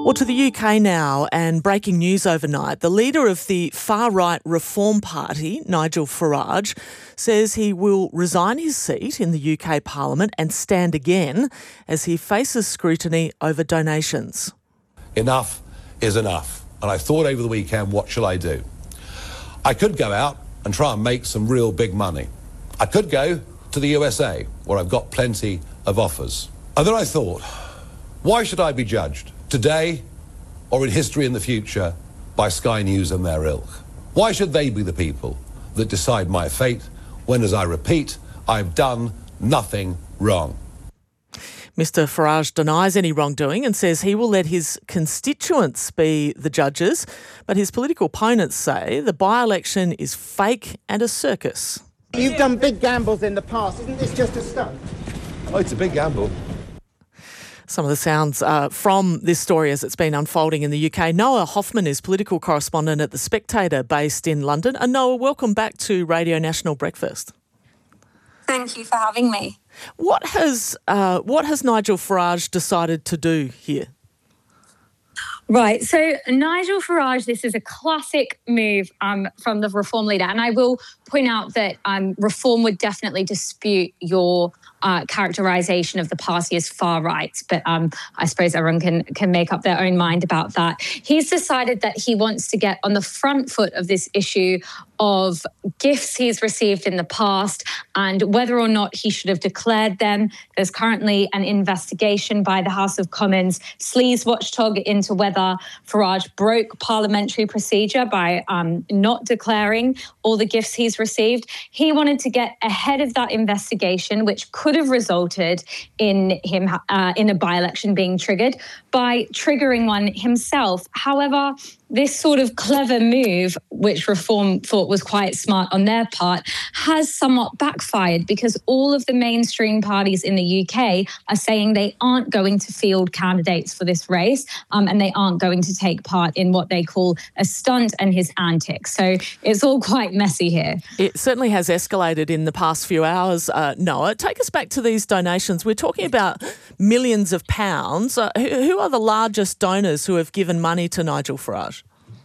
Well, to the UK now, and breaking news overnight, the leader of the far-right Reform Party, Nigel Farage, says he will resign his seat in the UK Parliament and stand again as he faces scrutiny over donations. Enough is enough. And I thought over the weekend, what shall I do? I could go out and try and make some real big money. I could go to the USA, where I've got plenty of offers. And then I thought, why should I be judged today or in history in the future by Sky News and their ilk? Why should they be the people that decide my fate when, as I repeat, I've done nothing wrong? Mr Farage denies any wrongdoing and says he will let his constituents be the judges, but his political opponents say the by-election is fake and a circus. You've done big gambles in the past. Isn't this just a stunt? Oh, it's a big gamble. Some of the sounds from this story as it's been unfolding in the UK. Noah Hoffman is political correspondent at The Spectator based in London. And Noah, welcome back to Radio National Breakfast. Thank you for having me. What has Nigel Farage decided to do here? Right, so Nigel Farage, this is a classic move from the Reform leader. And I will point out that Reform would definitely dispute your characterisation of the party as far right. But I suppose everyone can make up their own mind about that. He's decided that he wants to get on the front foot of this issue of gifts he's received in the past and whether or not he should have declared them. There's currently an investigation by the House of Commons Sleaze Watchdog into whether Farage broke parliamentary procedure by not declaring all the gifts he's received. He wanted to get ahead of that investigation, which could have resulted in him in a by-election being triggered, by triggering one himself. However, this sort of clever move, which Reform thought was quite smart on their part, has somewhat backfired because all of the mainstream parties in the UK are saying they aren't going to field candidates for this race and they aren't going to take part in what they call a stunt and his antics. So it's all quite messy here. It certainly has escalated in the past few hours, Noah. Take us back to these donations. We're talking about millions of pounds. Who are the largest donors who have given money to Nigel Farage?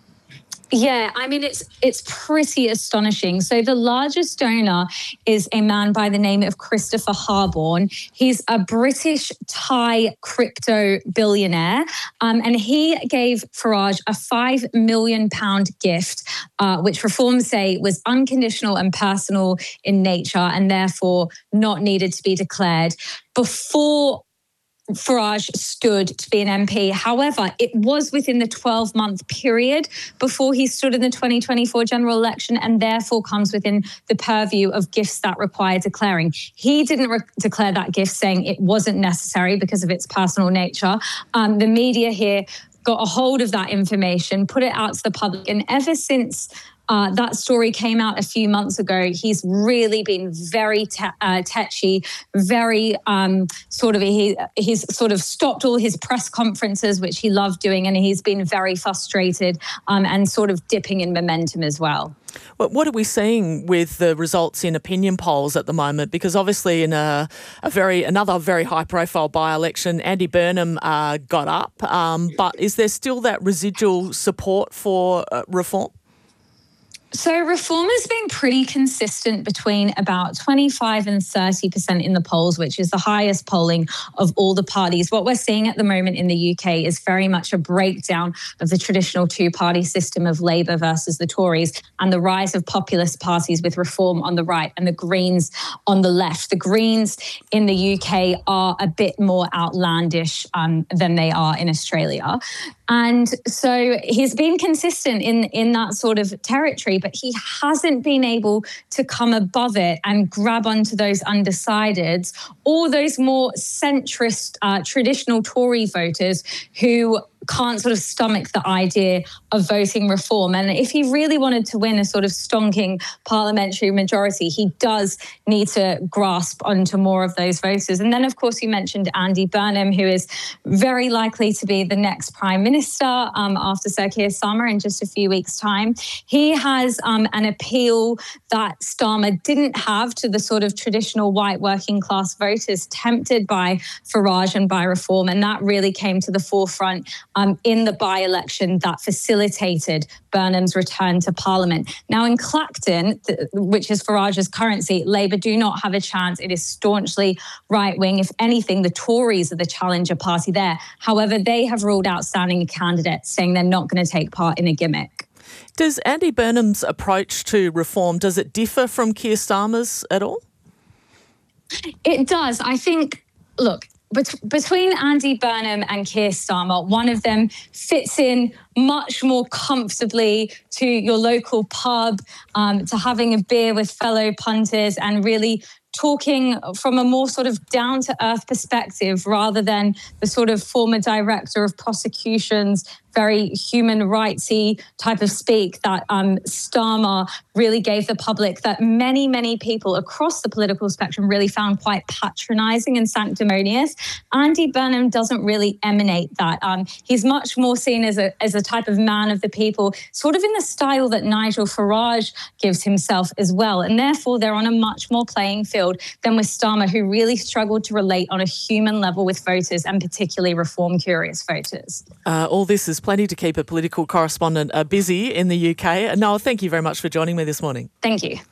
Yeah, I mean, it's pretty astonishing. So the largest donor is a man by the name of Christopher Harborne. He's a British Thai crypto billionaire, and he gave Farage a £5 million gift, which Reform say was unconditional and personal in nature and therefore not needed to be declared before Farage stood to be an MP. However, it was within the 12-month period before he stood in the 2024 general election and therefore comes within the purview of gifts that require declaring. He didn't declare that gift, saying it wasn't necessary because of its personal nature. The media here got a hold of that information, put it out to the public, and ever since that story came out a few months ago, he's really been very tetchy, very he's sort of stopped all his press conferences, which he loved doing, and he's been very frustrated and sort of dipping in momentum as well. Well, what are we seeing with the results in opinion polls at the moment? Because obviously in another very high-profile by-election, Andy Burnham got up, but is there still that residual support for Reform? So Reform has been pretty consistent between about 25 and 30% in the polls, which is the highest polling of all the parties. What we're seeing at the moment in the UK is very much a breakdown of the traditional two-party system of Labour versus the Tories and the rise of populist parties with Reform on the right and the Greens on the left. The Greens in the UK are a bit more outlandish than they are in Australia. And so he's been consistent in that sort of territory, but he hasn't been able to come above it and grab onto those undecideds or those more centrist traditional Tory voters who can't sort of stomach the idea of voting Reform. And if he really wanted to win a sort of stonking parliamentary majority, he does need to grasp onto more of those voters. And then, of course, you mentioned Andy Burnham, who is very likely to be the next Prime Minister after Sir Keir Starmer in just a few weeks' time. He has an appeal that Starmer didn't have to the sort of traditional white working class voters tempted by Farage and by Reform. And that really came to the forefront in the by-election that facilitated Burnham's return to Parliament. Now, in Clacton, which is Farage's current seat, Labour do not have a chance. It is staunchly right-wing. If anything, the Tories are the challenger party there. However, they have ruled out standing a candidate, saying they're not going to take part in a gimmick. Does Andy Burnham's approach to reform, does it differ from Keir Starmer's at all? It does. I think, look, between Andy Burnham and Keir Starmer, one of them fits in much more comfortably to your local pub, to having a beer with fellow punters and really talking from a more sort of down-to-earth perspective rather than the sort of former director of prosecutions, very human rightsy type of speak that Starmer really gave the public, that many, many people across the political spectrum really found quite patronising and sanctimonious. Andy Burnham doesn't really emanate that. He's much more seen as a type of man of the people, sort of in the style that Nigel Farage gives himself as well. And therefore, they're on a much more playing field than with Starmer, who really struggled to relate on a human level with voters, and particularly reform-curious voters. All this is plenty to keep a political correspondent busy in the UK. Noel, thank you very much for joining me this morning. Thank you.